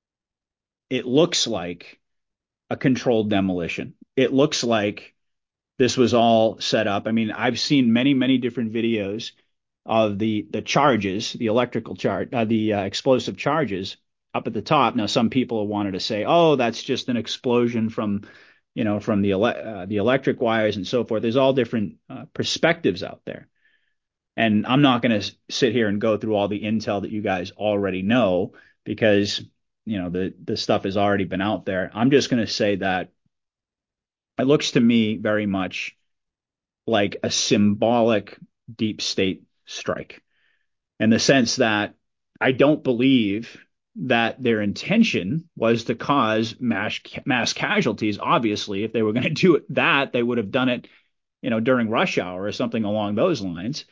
it looks like a controlled demolition. It looks like this was all set up. I mean, I've seen many, many different videos of the the charges, the electrical charge, uh, the uh, explosive charges up at the top. Now, some people wanted to say, "Oh, that's just an explosion from, you know, from the ele- uh, the electric wires and so forth." There's all different uh, perspectives out there, and I'm not going to sit here and go through all the intel that you guys already know because you know the the stuff has already been out there. I'm just going to say that it looks to me very much like a symbolic deep state strike, in the sense that I don't believe that their intention was to cause mass mass casualties. Obviously, if they were going to do it, that they would have done it, you know, during rush hour or something along those lines,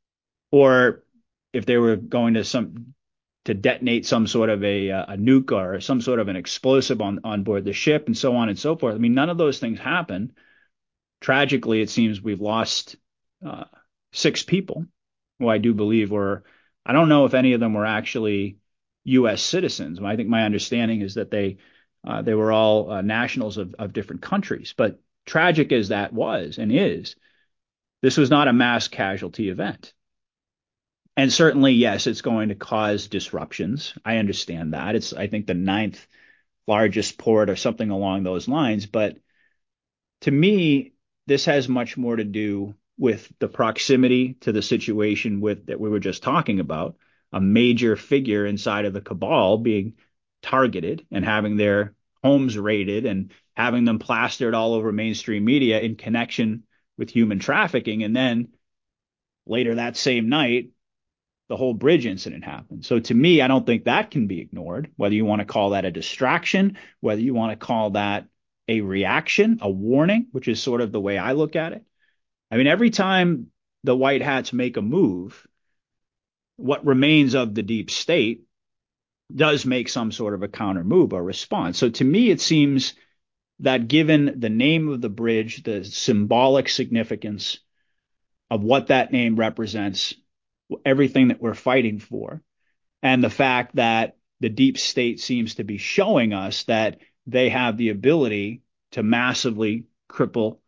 or if they were going to some to detonate some sort of a, a nuke or some sort of an explosive on on board the ship and so on and so forth. I mean, none of those things happen. Tragically, it seems we've lost uh, six people who I do believe were, I don't know if any of them were actually U S citizens. I think my understanding is that they uh, they were all uh, nationals of, of different countries. But tragic as that was and is, this was not a mass casualty event. And certainly, yes, it's going to cause disruptions. I understand that. It's, I think, the ninth largest port or something along those lines. But to me, this has much more to do with the proximity to the situation with that we were just talking about, a major figure inside of the cabal being targeted and having their homes raided and having them plastered all over mainstream media in connection with human trafficking. And then later that same night, the whole bridge incident happened. So to me, I don't think that can be ignored, whether you want to call that a distraction, whether you want to call that a reaction, a warning, which is sort of the way I look at it. I mean, every time the white hats make a move, what remains of the deep state does make some sort of a counter move or response. So to me, it seems that given the name of the bridge, the symbolic significance of what that name represents, everything that we're fighting for, and the fact that the deep state seems to be showing us that they have the ability to massively cripple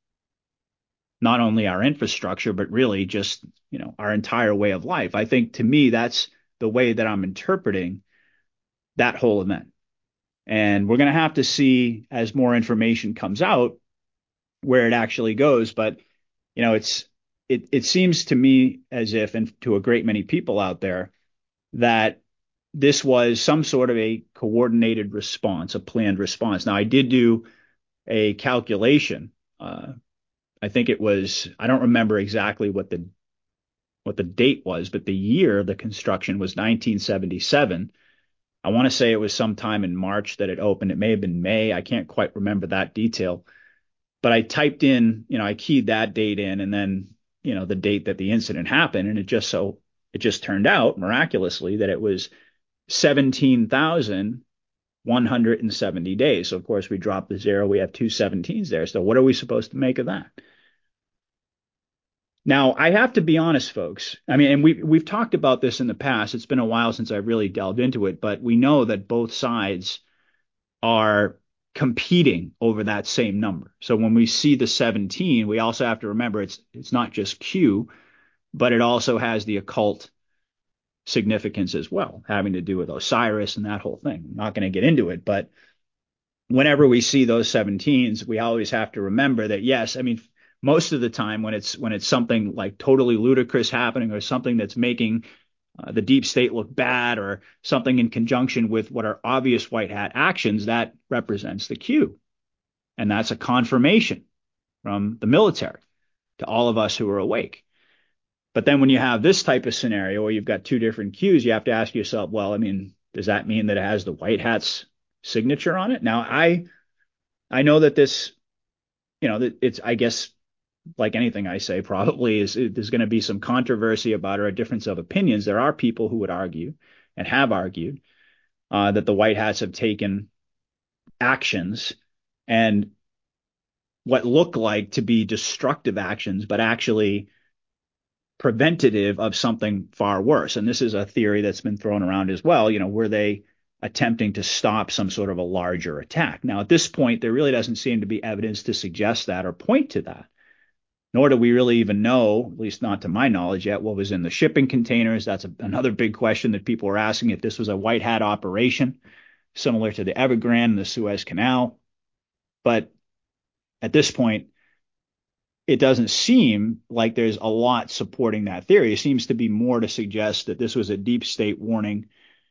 not only our infrastructure, but really just, you know, our entire way of life. I think to me, that's the way that I'm interpreting that whole event. And we're going to have to see as more information comes out where it actually goes. But, you know, it's, it, it seems to me as if, and to a great many people out there, that this was some sort of a coordinated response, a planned response. Now, I did do a calculation. Uh, I think it was, I don't remember exactly what the what the date was, but the year of the construction was nineteen seventy-seven. I want to say it was sometime in March that it opened. It may have been May. I can't quite remember that detail. But I typed in, you know, I keyed that date in and then, you know, the date that the incident happened. And it just so, it just turned out miraculously that it was seventeen thousand one hundred seventy days. So, of course, we dropped the zero. We have two seventeens there. So what are we supposed to make of that? Now, I have to be honest, folks. I mean, and we, we've talked about this in the past. It's been a while since I've really delved into it, but we know that both sides are competing over that same number. So when we see the seventeen, we also have to remember it's it's not just Q, but it also has the occult significance as well, having to do with Osiris and that whole thing. I'm not going to get into it, but whenever we see those seventeens, we always have to remember that, yes, I mean, most of the time when it's when it's something like totally ludicrous happening or something that's making uh, the deep state look bad or something in conjunction with what are obvious white hat actions, that represents the Q. And that's a confirmation from the military to all of us who are awake. But then when you have this type of scenario where you've got two different Qs, you have to ask yourself, well, I mean, does that mean that it has the white hat's signature on it? Now, I I know that this, you know, that it's, I guess, like anything I say, probably is there's going to be some controversy about or a difference of opinions. There are people who would argue and have argued uh, that the white hats have taken actions and what look like to be destructive actions, but actually preventative of something far worse. And this is a theory that's been thrown around as well. You know, were they attempting to stop some sort of a larger attack? Now, at this point, there really doesn't seem to be evidence to suggest that or point to that. Nor do we really even know, at least not to my knowledge yet, what was in the shipping containers. That's a, another big question that people are asking, if this was a white hat operation, similar to the Evergrande and the Suez Canal. But at this point, it doesn't seem like there's a lot supporting that theory. It seems to be more to suggest that this was a deep state warning,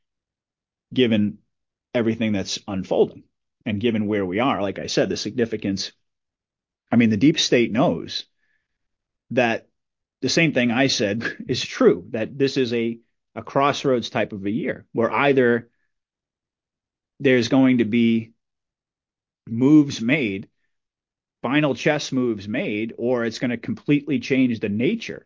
given everything that's unfolding and given where we are. Like I said, the significance. I mean, the deep state knows that the same thing I said is true, that this is a, a crossroads type of a year where either there's going to be moves made, final chess moves made, or it's going to completely change the nature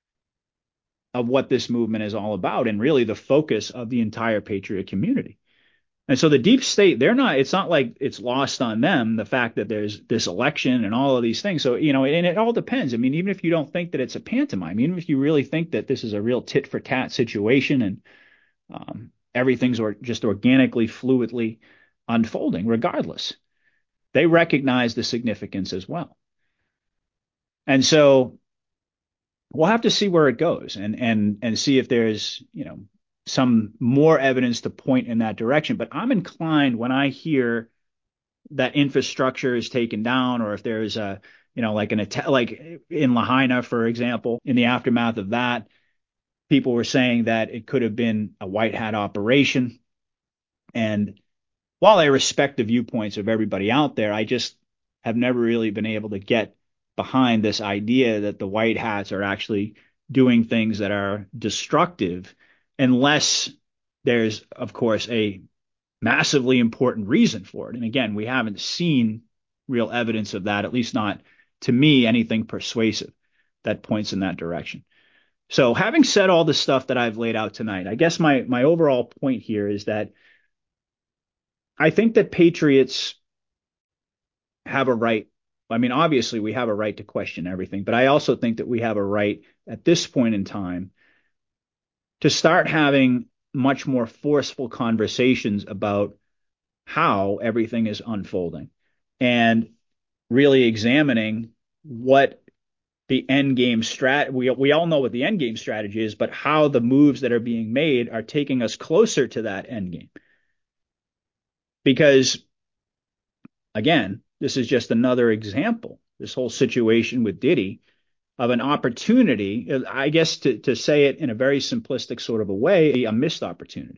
of what this movement is all about and really the focus of the entire patriot community. And so the deep state, they're not, it's not like it's lost on them, the fact that there's this election and all of these things. So, you know, and it all depends. I mean, even if you don't think that it's a pantomime, even if you really think that this is a real tit for tat situation and um, everything's or just organically, fluidly unfolding, regardless, they recognize the significance as well. And so we'll have to see where it goes and, and, and see if there's, you know, some more evidence to point in that direction. But I'm inclined when I hear that infrastructure is taken down, or if there's a, you know, like an attack, like in Lahaina, for example, in the aftermath of that, people were saying that it could have been a white hat operation. And while I respect the viewpoints of everybody out there, I just have never really been able to get behind this idea that the white hats are actually doing things that are destructive, unless there's, of course, a massively important reason for it. And again, we haven't seen real evidence of that, at least not to me, anything persuasive that points in that direction. So having said all the stuff that I've laid out tonight, I guess my, my overall point here is that I think that patriots have a right. I mean, obviously we have a right to question everything, but I also think that we have a right at this point in time to start having much more forceful conversations about how everything is unfolding and really examining what the end game strat. We, we all know what the end game strategy is, but how the moves that are being made are taking us closer to that end game. Because again, this is just another example, this whole situation with Diddy, of an opportunity, I guess to, to say it in a very simplistic sort of a way, a missed opportunity.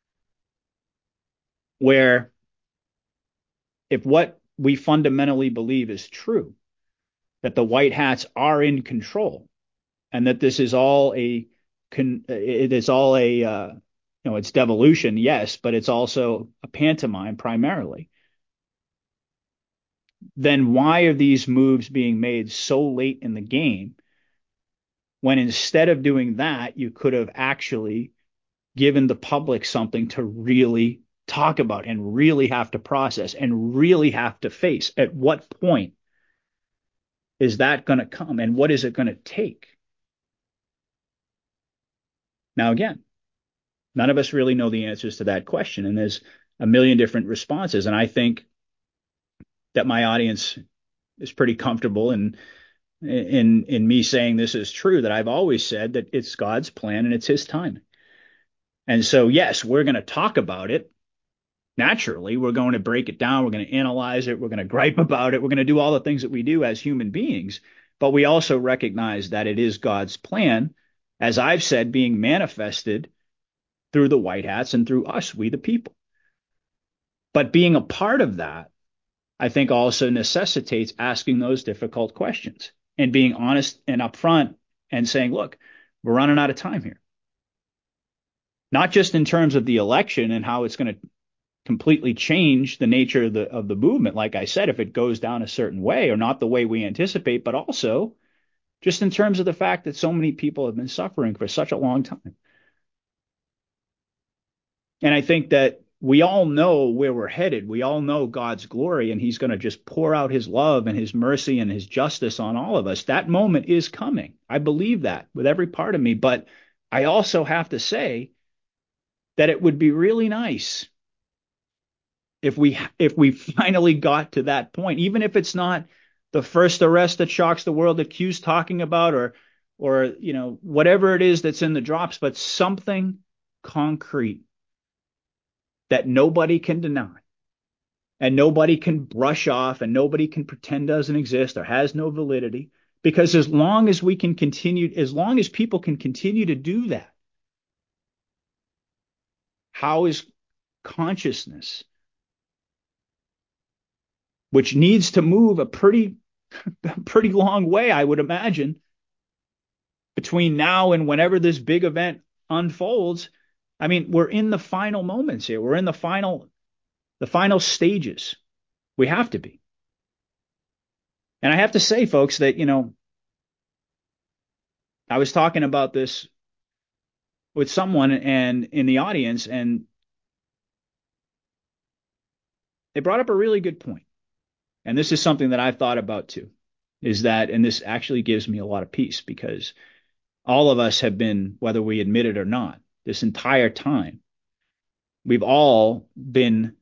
Where if what we fundamentally believe is true, that the white hats are in control, and that this is all a, it is all a, uh, you know, it's devolution, yes, but it's also a pantomime primarily. Then why are these moves being made so late in the game, when instead of doing that, you could have actually given the public something to really talk about and really have to process and really have to face? At what point is that going to come, and what is it going to take? Now, again, none of us really know the answers to that question, and there's a million different responses. And I think that my audience is pretty comfortable in in in me saying this is true, that I've always said that it's God's plan and it's his time. And so, yes, we're going to talk about it. Naturally, we're going to break it down. We're going to analyze it. We're going to gripe about it. We're going to do all the things that we do as human beings. But we also recognize that it is God's plan, as I've said, being manifested through the white hats and through us, we the people. But being a part of that, I think, also necessitates asking those difficult questions and being honest and upfront and saying, look, we're running out of time here. Not just in terms of the election and how it's going to completely change the nature of the of the movement, like I said, if it goes down a certain way or not the way we anticipate, but also just in terms of the fact that so many people have been suffering for such a long time. And I think that we all know where we're headed. We all know God's glory, and he's going to just pour out his love and his mercy and his justice on all of us. That moment is coming. I believe that with every part of me. But I also have to say that it would be really nice if we if we finally got to that point, even if it's not the first arrest that shocks the world that Q's talking about, or or you know whatever it is that's in the drops, but something concrete that nobody can deny and nobody can brush off and nobody can pretend doesn't exist or has no validity. Because as long as we can continue, as long as people can continue to do that, how is consciousness, which needs to move a pretty, pretty long way, I would imagine, between now and whenever this big event unfolds. I mean, we're in the final moments here. We're in the final, the final stages. We have to be. And I have to say, folks, that, you know, I was talking about this with someone and in the audience, and they brought up a really good point. And this is something that I've thought about too, is that, and this actually gives me a lot of peace, because all of us have been, whether we admit it or not, this entire time, we've all been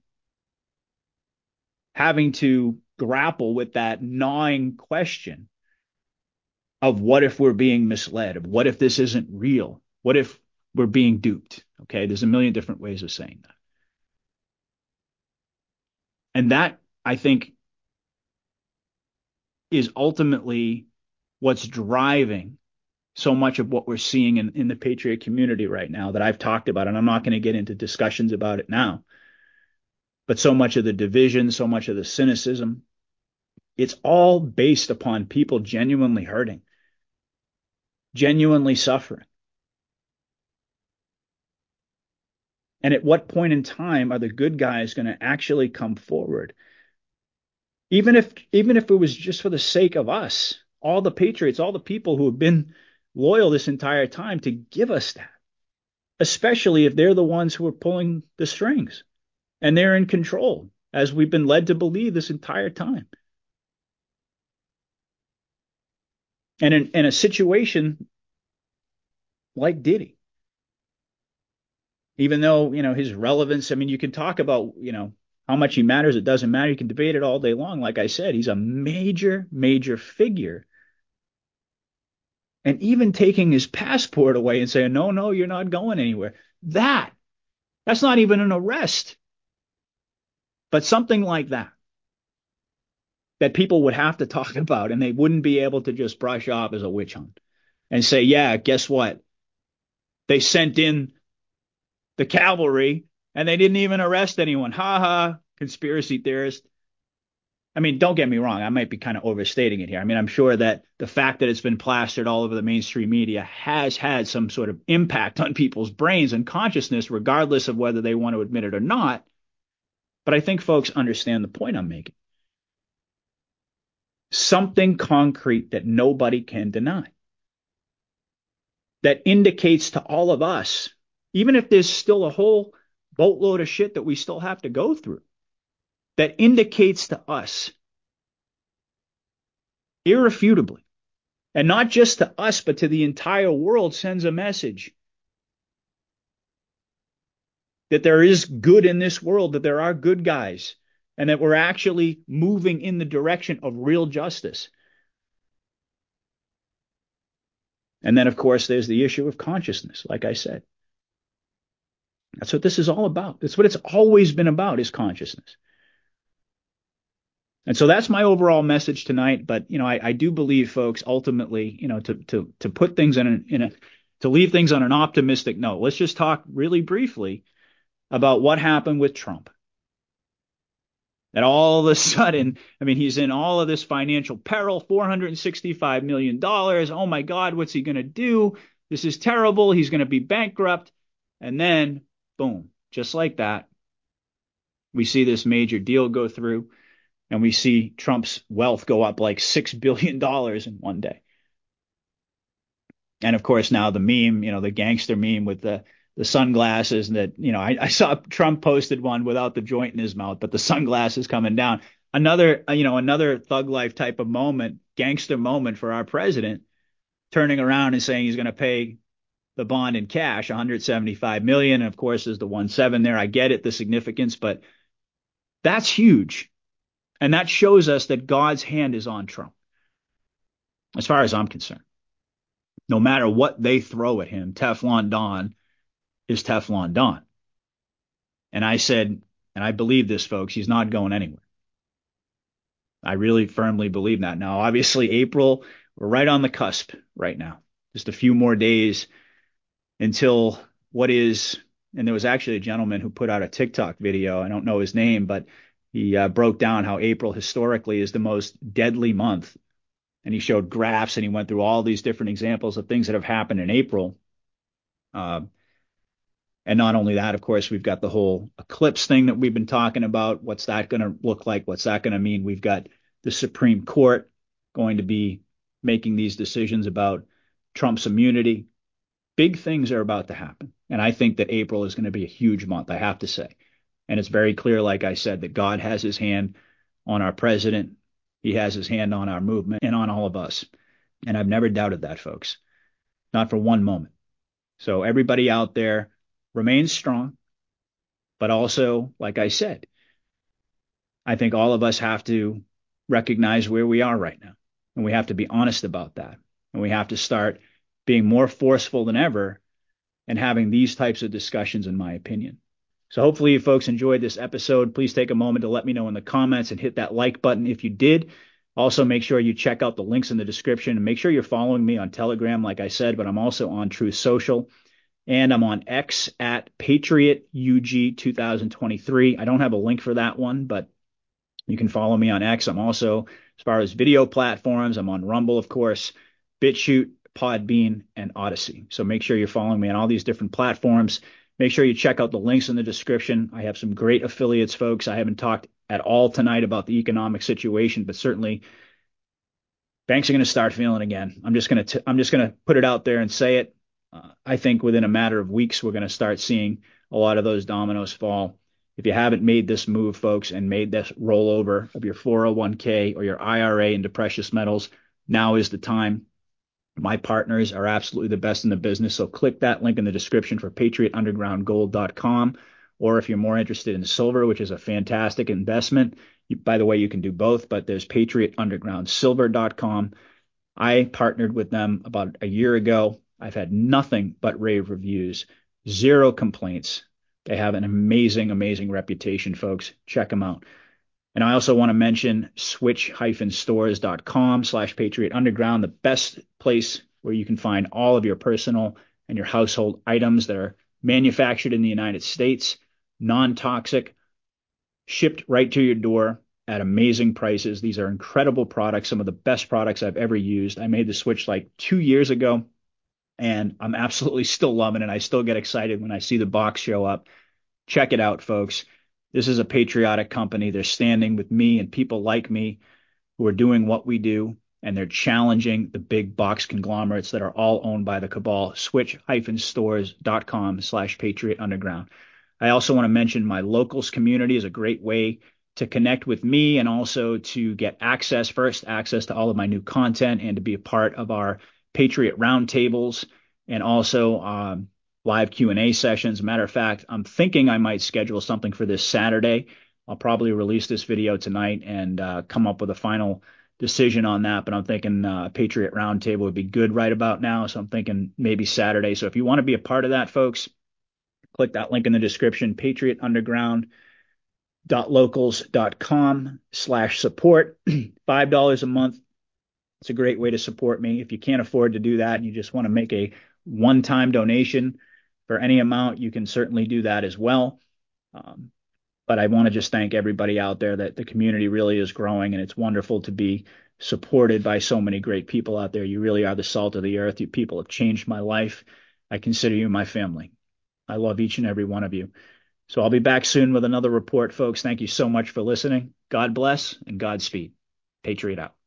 having to grapple with that gnawing question of what if we're being misled, of what if this isn't real, what if we're being duped. Okay, there's a million different ways of saying that. And that, I think, is ultimately what's driving so much of what we're seeing in, in the Patriot community right now that I've talked about. And I'm not going to get into discussions about it now. But so much of the division, so much of the cynicism, it's all based upon people genuinely hurting, genuinely suffering. And at what point in time are the good guys going to actually come forward? Even if, even if it was just for the sake of us, all the patriots, all the people who have been loyal this entire time, to give us that, especially if they're the ones who are pulling the strings and they're in control, as we've been led to believe this entire time. And in, in a situation like Diddy, even though, you know, his relevance, I mean, you can talk about, you know, how much he matters, it doesn't matter. You can debate it all day long. Like I said, he's a major, major figure. And even taking his passport away and saying, no, no, you're not going anywhere. That, that's not even an arrest. But something like that, that people would have to talk about, and they wouldn't be able to just brush off as a witch hunt and say, yeah, guess what? They sent in the cavalry and they didn't even arrest anyone. Ha ha, conspiracy theorist. I mean, don't get me wrong. I might be kind of overstating it here. I mean, I'm sure that the fact that it's been plastered all over the mainstream media has had some sort of impact on people's brains and consciousness, regardless of whether they want to admit it or not. But I think folks understand the point I'm making. Something concrete that nobody can deny, that indicates to all of us, even if there's still a whole boatload of shit that we still have to go through, that indicates to us irrefutably, and not just to us, but to the entire world, sends a message that there is good in this world, that there are good guys, and that we're actually moving in the direction of real justice. And then, of course, there's the issue of consciousness, like I said. That's what this is all about. That's what it's always been about, is consciousness. And so that's my overall message tonight. But, you know, I, I do believe, folks, ultimately, you know, to to to put things in a, in a to leave things on an optimistic note, let's just talk really briefly about what happened with Trump. That all of a sudden, I mean, he's in all of this financial peril, four hundred sixty-five million dollars. Oh my God, what's he going to do? This is terrible. He's going to be bankrupt. And then, boom, just like that, we see this major deal go through, and we see Trump's wealth go up like six billion dollars in one day. And of course, now the meme, you know, the gangster meme with the the sunglasses that, you know, I, I saw Trump posted one without the joint in his mouth, but the sunglasses coming down. Another, you know, another thug life type of moment, gangster moment for our president, turning around and saying he's going to pay the bond in cash, one hundred seventy-five million dollars. And of course, there's the one seven there. I get it, the significance, but that's huge. And that shows us that God's hand is on Trump, as far as I'm concerned. No matter what they throw at him, Teflon Don is Teflon Don. And I said, and I believe this, folks, he's not going anywhere. I really firmly believe that. Now, obviously, April, we're right on the cusp right now. Just a few more days until what is, and there was actually a gentleman who put out a TikTok video. I don't know his name, but he uh, broke down how April historically is the most deadly month. And he showed graphs, and he went through all these different examples of things that have happened in April. Uh, And not only that, of course, we've got the whole eclipse thing that we've been talking about. What's that going to look like? What's that going to mean? We've got the Supreme Court going to be making these decisions about Trump's immunity. Big things are about to happen. And I think that April is going to be a huge month, I have to say. And it's very clear, like I said, that God has his hand on our president. He has his hand on our movement and on all of us. And I've never doubted that, folks. Not for one moment. So everybody out there, remain strong, but also, like I said, I think all of us have to recognize where we are right now, and we have to be honest about that, and we have to start being more forceful than ever and having these types of discussions, in my opinion. So hopefully you folks enjoyed this episode. Please take a moment to let me know in the comments and hit that like button if you did. Also, make sure you check out the links in the description, and make sure you're following me on Telegram, like I said, but I'm also on Truth Social. And I'm on X at Patriot U G two thousand twenty-three. I don't have a link for that one, but you can follow me on X. I'm also, as far as video platforms, I'm on Rumble, of course, BitChute, Podbean, and Odyssey. So make sure you're following me on all these different platforms. Make sure you check out the links in the description. I have some great affiliates, folks. I haven't talked at all tonight about the economic situation, but certainly banks are going to start feeling again. I'm just going to I'm just going to put it out there and say it. Uh, I think within a matter of weeks, we're going to start seeing a lot of those dominoes fall. If you haven't made this move, folks, and made this rollover of your four oh one k or your I R A into precious metals, now is the time. My partners are absolutely the best in the business. So click that link in the description for patriot underground gold dot com. Or if you're more interested in silver, which is a fantastic investment, you, by the way, you can do both, but there's patriot underground silver dot com. I partnered with them about a year ago. I've had nothing but rave reviews, zero complaints. They have an amazing, amazing reputation, folks. Check them out. And I also want to mention switch stores dot com slash Patriot Underground, the best place where you can find all of your personal and your household items that are manufactured in the United States, non-toxic, shipped right to your door at amazing prices. These are incredible products, some of the best products I've ever used. I made the switch like two years ago, and I'm absolutely still loving it. I still get excited when I see the box show up. Check it out, folks. This is a patriotic company. They're standing with me and people like me who are doing what we do, and they're challenging the big box conglomerates that are all owned by the cabal. switch stores dot com slash Patriot Underground. I also want to mention my locals community is a great way to connect with me and also to get access, first access to all of my new content and to be a part of our Patriot roundtables and also um, live Q and A sessions. Matter of fact, I'm thinking I might schedule something for this Saturday I'll probably release this video tonight and uh, come up with a final decision on that. But I'm thinking uh, Patriot Roundtable would be good right about now. So I'm thinking maybe Saturday. So if you want to be a part of that, folks, click that link in the description, patriot underground dot locals dot com slash support. five dollars a month. It's a great way to support me. If you can't afford to do that and you just want to make a one-time donation for any amount, you can certainly do that as well. Um, but I want to just thank everybody out there that the community really is growing, and it's wonderful to be supported by so many great people out there. You really are the salt of the earth. You people have changed my life. I consider you my family. I love each and every one of you. So I'll be back soon with another report, folks. Thank you so much for listening. God bless and Godspeed. Patriot out.